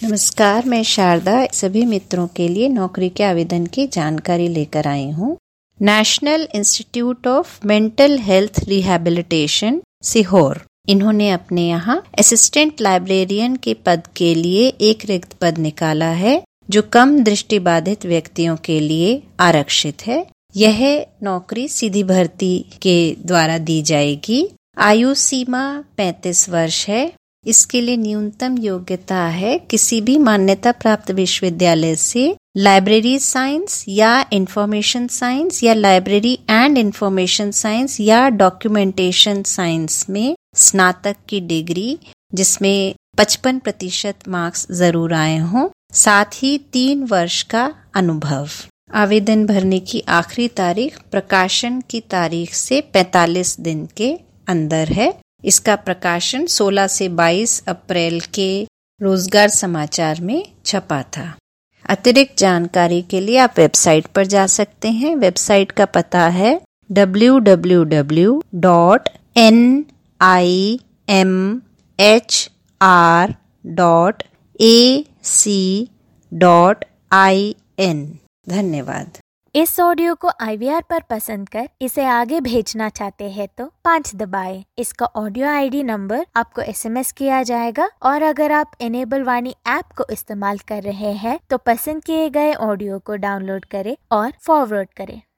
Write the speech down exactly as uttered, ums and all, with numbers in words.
नमस्कार, मैं शारदा सभी मित्रों के लिए नौकरी के आवेदन की जानकारी लेकर आई हूँ। National institute of mental health rehabilitation Sehore, इन्होंने अपने यहाँ असिस्टेंट लाइब्रेरियन के पद के लिए एक रिक्त पद निकाला है, जो कम दृष्टिबाधित व्यक्तियों के लिए आरक्षित है। यह नौकरी सीधी भर्ती के द्वारा दी जाएगी। आयु सीमा पैंतीस वर्ष है। इसके लिए न्यूनतम योग्यता है किसी भी मान्यता प्राप्त विश्वविद्यालय से लाइब्रेरी साइंस या इंफॉर्मेशन साइंस या लाइब्रेरी एंड इंफॉर्मेशन साइंस या डॉक्यूमेंटेशन साइंस में स्नातक की डिग्री, जिसमें पचपन प्रतिशत मार्क्स जरूर आए हों, साथ ही तीन वर्ष का अनुभव। आवेदन भरने की आखिरी तारीख प्रकाशन की तारीख से पैंतालीस दिन के अंदर है। इसका प्रकाशन सोलह से बाईस अप्रैल के रोजगार समाचार में छपा था। अतिरिक्त जानकारी के लिए आप वेबसाइट पर जा सकते हैं। वेबसाइट का पता है W W W dot N I M H R dot A C dot I N. धन्यवाद। इस ऑडियो को आई वी आर पर पसंद कर इसे आगे भेजना चाहते हैं तो पाँच दबाएं। इसका ऑडियो आई डी नंबर आपको एस एम एस किया जाएगा और अगर आप इनेबल वाणी ऐप को इस्तेमाल कर रहे हैं तो पसंद किए गए ऑडियो को डाउनलोड करें और फॉरवर्ड करें।